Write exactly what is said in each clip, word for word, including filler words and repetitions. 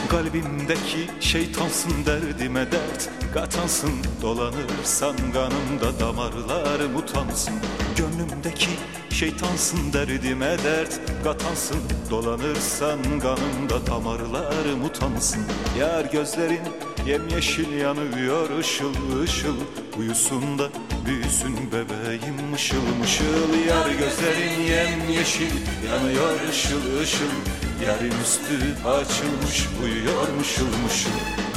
Kalbimdeki şeytansın, derdime dert katansın. Dolanırsan kanımda damarlarım utansın. Gönlümdeki şeytansın, derdime dert katansın. Dolanırsan kanımda damarlarım utansın. Yar gözlerin yemyeşil yanıyor ışıl ışıl. Uyusun da büyüsün bebeğim mışıl mışıl. Yar gözlerin yemyeşil yanıyor ışıl ışıl. Yarın üstü açılmış uyuyor mışıl mışıl.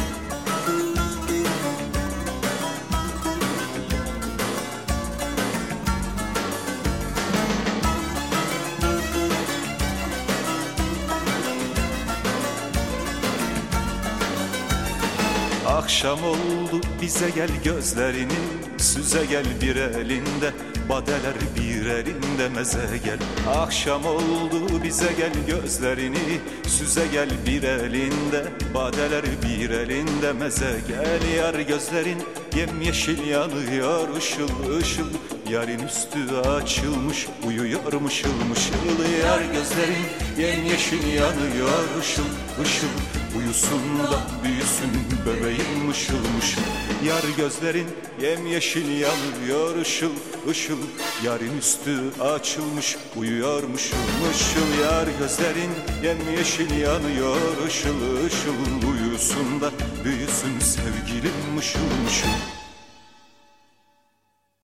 Akşam oldu bize gel gözlerini süze gel, bir elinde badeler bir elinde meze gel. Akşam oldu bize gel gözlerini süze gel, bir elinde badeler bir elinde meze gel. Yar gözlerin yemyeşil yanıyor ışıl ışıl. Yarın üstü açılmış uyuyor mışıl mışıl. Yar gözlerin yemyeşil yanıyor ışıl ışıl. Uyusun da büyüsün bebeğim mışıl mışıl. Yar gözlerin yemyeşil yanıyor ışıl ışıl. Yarın üstü açılmış uyuyor mışıl mışıl. Yar gözlerin yemyeşil yanıyor ışıl ışıl. Uyusun da büyüsün sevgilim mışıl mışıl.